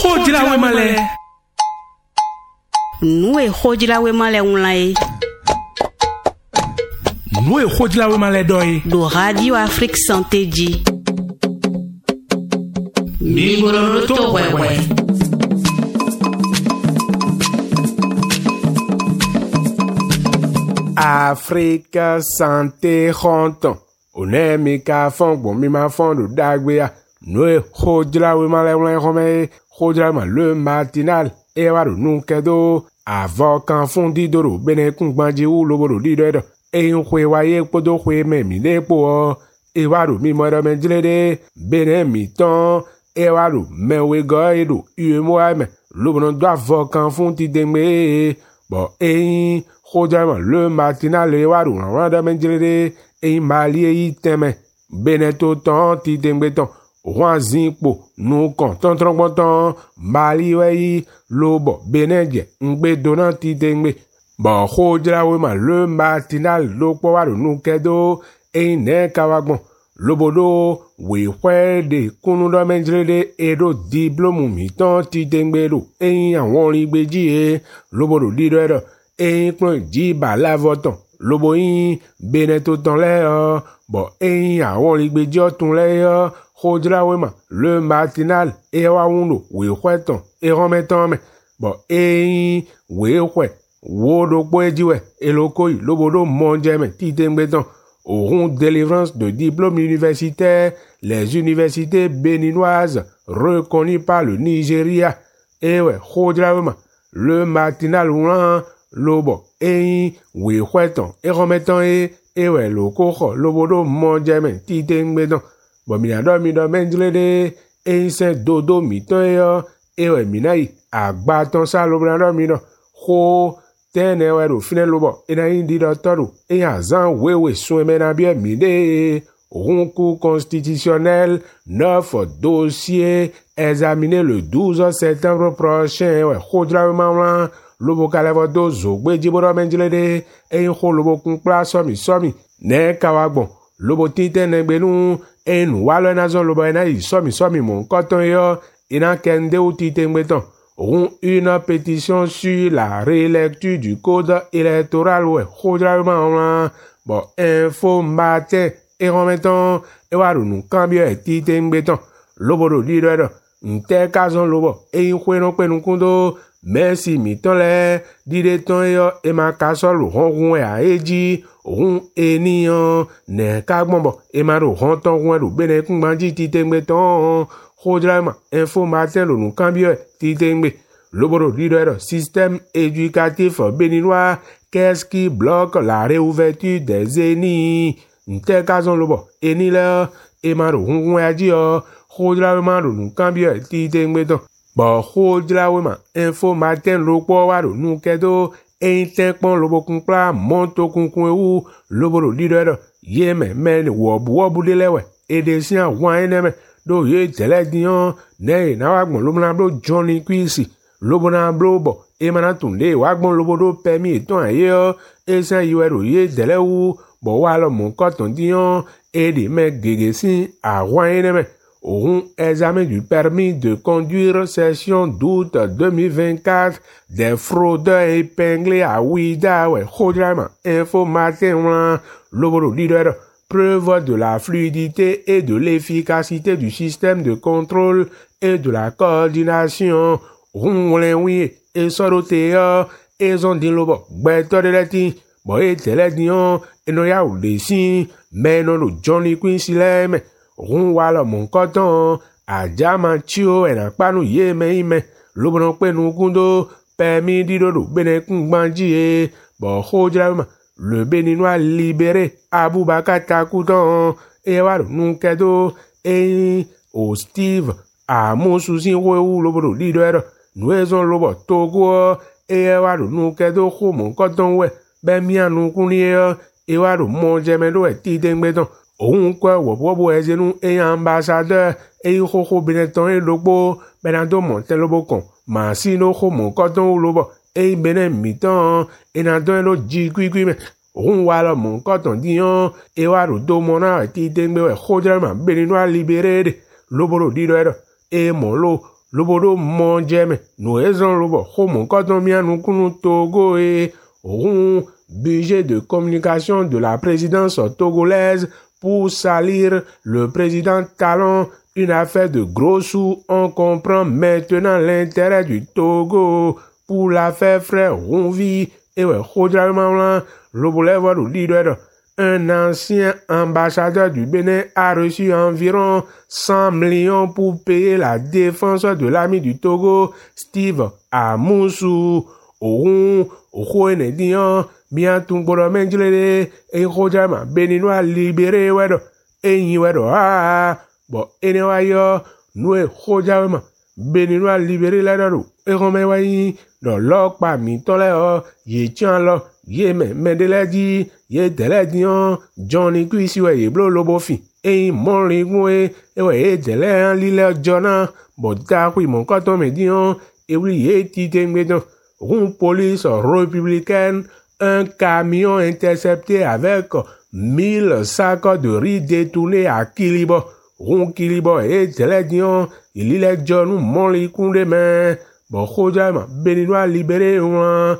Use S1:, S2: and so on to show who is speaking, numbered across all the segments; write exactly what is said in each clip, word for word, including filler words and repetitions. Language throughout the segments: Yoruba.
S1: Khojila we male.
S2: Nous khojila we male unlai.
S1: Nous khojila we male doi.
S2: Do Radio Afrique Santé Di.
S1: Mingolo to wewe.
S3: Afrique Santé Honton. One mi ka fon bon mi ma fon do dagbe ya. Nous khojila we male unlai home. Khojila ma le matinal. E wa do nu kedo. Avant qu'en fondi doro bene kung banji ou lobo di do. E yon kwe waye podo kwe me mi de po. E wa do mi mo do men jilede. Bene mi ton. E wa do men we go e do. Ue mo me. Lobo non do avant qu'en fondi dengme. Bon e yin. Khojama le matinal e wa do nan do men jilede. E yin mali e yi teme. Bene to ton ti dengme ton. Wanzin po nou kontan trongbontan mali weyi lobo benedje ngbe donan ti dengbe bon khojila we ma le matinal lo po wa nou kedo e ne kawagbon lobo do we kwede kunu do menjrede e do diplôme mi ton ti dengbe do e àwọn rigbeji e lobo do di do e klon ji ba la voton lobo yin beneto ton le o bon e àwọn rigbeji otun le o Khojila we ma le matinal e wa uno we kweton e remeton me bon e we kwe wo do po ejiwe e loko yi lobodo monje me ti tengbeton auront délivrance de diplômes universitaires les universités béninoises reconnues par le Nigeria e we Khojila we ma le matinal ulan lobo e we kweton e remeton e e we loko kho lobodo monje me ti tengbeton bon mi ado mi do menjlede e se dodo mi to yo e we mi nai agba ton sa lo brando mi no ho tene we ro fine lo bo e na indi do toru e azan wewe so me na bien mi de Concours constitutionnel neuf dossiers examinés le douze septembre prochain we Khojila ma lo bo kale vo do zo gbe jiboro menjlede e ho lo bo kun pla so mi so mi ne kawagbon lo bo tite ne gbenu en walo na zon lobo na yi somi somi mon koton yo ina kende ou tite ngbeton auront une pétition sur la relecture du code électoral ouais Khojila ma bon info matin et remeton e wa nu cambio e tite ngbeton lobo do di do nte kazon lobo e yin kwe no pe nu kundo merci mi ton le di de ton yo e ma kasol ronrun e a eji ohun eniyan ne kagbonbo e ma ro hon ton run ro bene kun banji ti tengbe ton Khojila ma info matin lo nu cambio ti tengbe loboro dido système éducatif béninois qu'est-ce qui bloque la réouverture des eni nte kazon lobo eni le e ma ro hun run aji o Khojila ma ro nu cambio ti tengbe ton bo Khojila ma info matin lo po wa ro nu kedo e ten pon lobo kun pla monto kun kun ewu lobo do di do ye me me wo bu wo bu de lewe e de si àwọn ene me do ye tele dion ne na wa gbon lobo na bro Johnny Quincy lobo na bro bo e mana tunde wa gbon lobo do permis ton aye o e san yiwe do ye tele wu bo wa lo mon koton dion e de me gege si àwọn ene me auront examen du permis de conduire session d'août deux mille vingt-quatre des fraudeurs épinglés à Ouida, ouais, Khojila ma info matin, lobo di do preuve de la fluidité et de l'efficacité du système de contrôle et de la coordination, ronlen oui, et sorotea, et zon di lobo, beto de leti, bo e tele dion, et no ya ou de si, mais non lo Johnny Quincy leme, run wala mon koton ajama chio en apanu ye me ime lobo pe nu kundo permis di do bene kun gbanji e bo Khojila ma le béninois libéré Abubakar Takuton e wa nu kedo e o Steve amusu sin wo lobo di do nu ezon lobo togo e wa nu kedo ko mon koton we be mi anu kuni e wa mo jemelo e ti dengbeton òun kọ́ wọ̀bọ̀bọ̀ ẹ̀zẹ̀nu ẹ̀yàn ambassadeur ẹ̀yìn kókó benetan ẹ̀ lógbó bẹ̀nàdó mọ̀tẹ́ lóbó kan màá sí ló kó mọ̀ kọ́tán lóbọ̀ ẹ̀yìn bẹ̀nẹ̀ mìtàn ẹ̀nàdó ẹ̀ ló jí kwíkwí mẹ́ òun wà lọ mọ̀ kọ́tàn díyan ẹ̀ wà ló tó mọ̀ náà ti dẹ́gbẹ́ ẹ̀ Khojila ma Béninois libéré dẹ̀ lóbòrò dídọ̀ ẹ̀ ẹ̀ mọ̀ ló lobodo monjeme no ezon lobo homo koton mianu kunu Togo et auront budget de communication de la présidence togolaise pour salir le président Talon, une affaire de gros sous. On comprend maintenant l'intérêt du Togo pour l'affaire frère Ronvi. Et ouais, un ancien ambassadeur du Bénin a reçu environ cent millions pour payer la défense de l'ami du Togo, Steve Amoussou. Oun, Okoene Dion, bien tout pour le menjele, et Rojama, Béninois libéré, wedo, et y wedo, ah, bon, et ne nous, Rojama, Béninois libéré là-dedans, et Roméwaï, dans l'or pas mi tolé, yé tient là, yé me, me de la di, yé de la dion, Johnny Quisi, ouais, yé blo lobofi, et mon ligoué, et ouais, de la l'île Jona, bon, ta oui, mon coton me dion, et oui, yé tite médon. Une police républicaine, un camion intercepté avec mille sacs de riz détournés à Kilibo. Un Kilibo et Télédion, il est John ou Monlikunde, mais bon, Khodjama, Béninois libéré, on,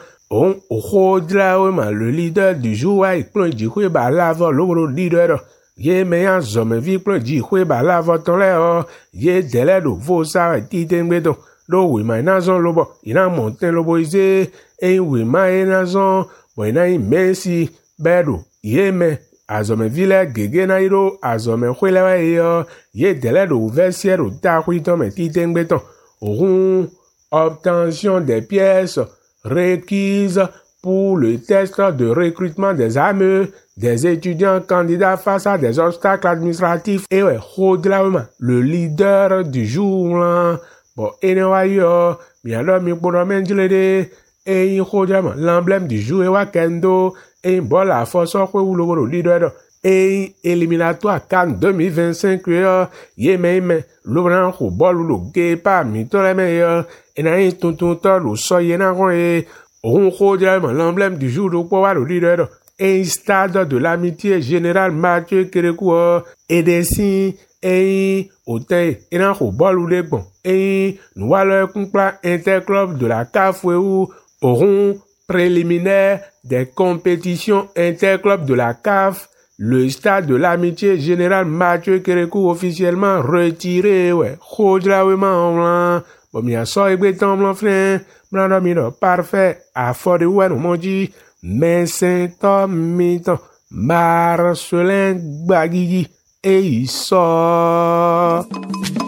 S3: Khodjama, le leader du jour, il plein de jouer par la voix, le leader. Yé meilleur zombie vie plein de jouer par la voix, ton lait, yé délai de vos sarres, titen béton. Do oui ma nazon lobo ina monten lobo ize e oui ma e nazon bo ina imesi bedo yeme azome vile gege na iro azome khwelewa yo ye dele do versiero ta khwito me titen beton run obtention des pièces requises pour le test de recrutement des A M E des étudiants candidats face à des obstacles administratifs et ouais Khodjama le leader du jour là. Bon, anyway, yo, bien là, mi pour menjele et Khodjama, l'emblème du jour et Wakendo, et bon, la force ou le leader, et éliminatoire CAN deux mille vingt-cinq, yo, yé, mais, mais, le blanc, ou bol, ou le gay, pas, mi, to, le meilleur, et n'a un ton, ton, ton, le soye, n'a rien, et, on Khodjama, l'emblème du jour, ou pour le leader, et stade de l'amitié générale Mathieu Kérékou, et des signes, et autant et n'a pas bol ou les bons et nous allons conclure interclub de la C A F où auront préliminaire des compétitions interclub de la C A F. Le stade de l'amitié générale Mathieu Kérékou officiellement retiré. Ouais, Khodjama, bon, bien ça et béton blanc frère, blanc domino parfait à fort de ouais nous m'ont dit mais c'est un miton Marcelin Gbagigi. Et il sort.